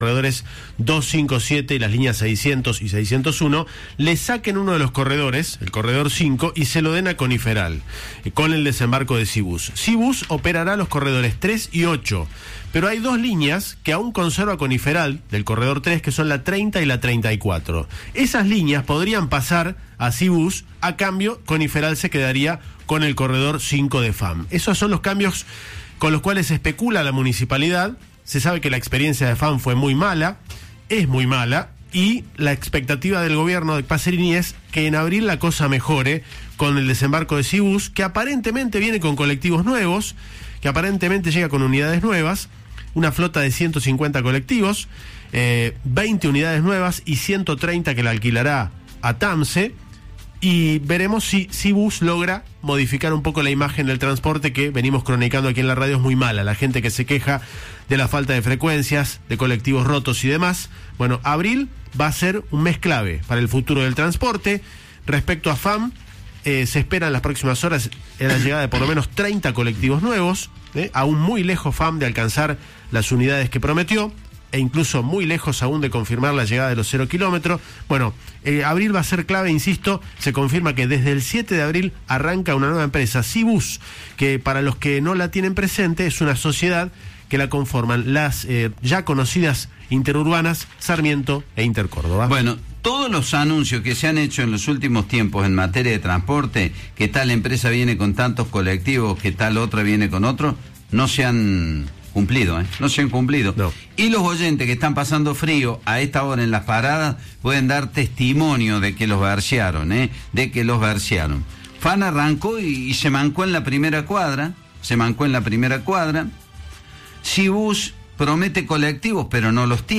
corredores 257 y las líneas 600 y 601, le saquen uno de los corredores, el corredor 5, y se lo den a Coniferal, con el desembarco de Cibus. Cibus operará los corredores 3 y 8, pero hay dos líneas que aún conserva Coniferal, del corredor 3, que son la 30 y la 34. Esas líneas podrían pasar a Cibus, a cambio Coniferal se quedaría con el corredor 5 de FAM. Esos son los cambios con los cuales especula la municipalidad. Se sabe que la experiencia de FAM fue muy mala, es muy mala, y la expectativa del gobierno de Pacerini es que en abril la cosa mejore con el desembarco de Cibus, que aparentemente viene con colectivos nuevos, que aparentemente llega con unidades nuevas, una flota de 150 colectivos, 20 unidades nuevas y 130 que la alquilará a TAMSE. Y veremos si Cibus logra modificar un poco la imagen del transporte que venimos cronicando aquí en la radio. Es muy mala, la gente que se queja de la falta de frecuencias, de colectivos rotos y demás. Bueno, abril va a ser un mes clave para el futuro del transporte. Respecto a FAM, se espera en las próximas horas la llegada de por lo menos 30 colectivos nuevos, aún muy lejos FAM de alcanzar las unidades que prometió, e incluso muy lejos aún de confirmar la llegada de los 0 kilómetros. Bueno, abril va a ser clave, insisto. Se confirma que desde el 7 de abril arranca una nueva empresa, Cibus, que para los que no la tienen presente es una sociedad que la conforman las ya conocidas interurbanas Sarmiento e Intercórdoba. Bueno, todos los anuncios que se han hecho en los últimos tiempos en materia de transporte, que tal empresa viene con tantos colectivos, que tal otra viene con otro, no se han cumplido, no se han cumplido. No. Y los oyentes que están pasando frío a esta hora en las paradas pueden dar testimonio de que los versearon, de que los versearon. FAN arrancó y se mancó en la primera cuadra, Cibus promete colectivos, pero no los tiene.